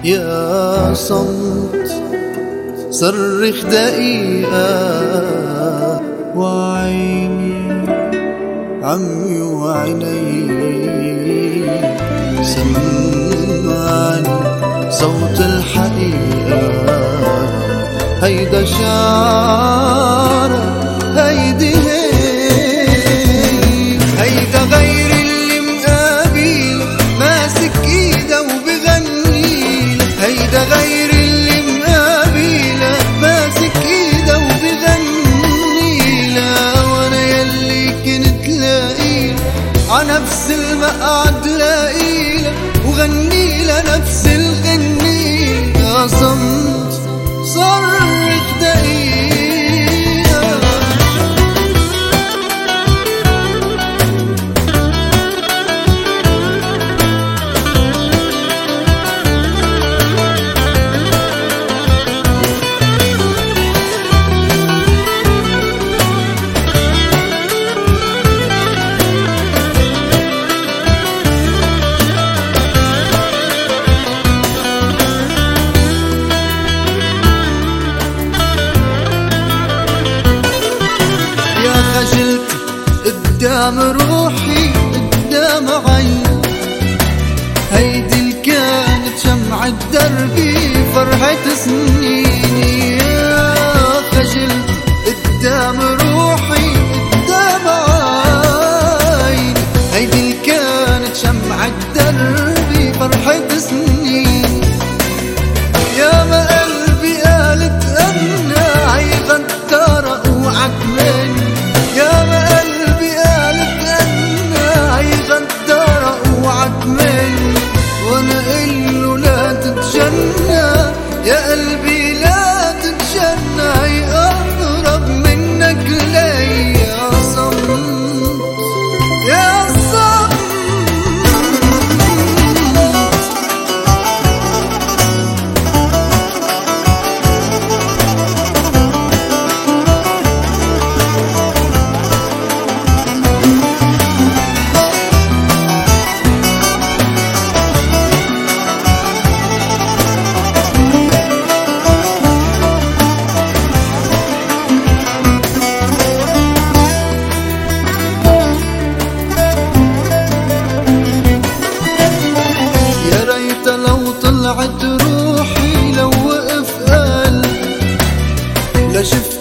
يا صمت صرخ دقيقة وعيني عمي وعيني سمعني صوت الحقيقة. هيدا شعرك هيدي هيدا غير اللي مقابل ماسك ايده وبغني. هيدا غير اللي مقابل ماسك ايده وبغني لا. وانا يلي كنت لاقيله عنفس المقعد لاقيله وغني لنفس الغني. يا صمت صرخ دقيقة. خجلت قدام روحي قدام عيني. هيدي اللي كانت شمعة دربي فرحة سنيني. خجلت قدام روحي قدام عيني. هيدي اللي كانت شمعة دربي فرحة سنيني. يا ما قلبي قالت أنا هيغدر اوعك مني. يا ما قلبي قالت أنا هيغدر اوعك مني. وانا قله لا تتجنى يا قلبي لا تتجنى يقرب منك لي. يا صمت يا صمت. لو طلعت روحي لو وقف قلبي لا شفت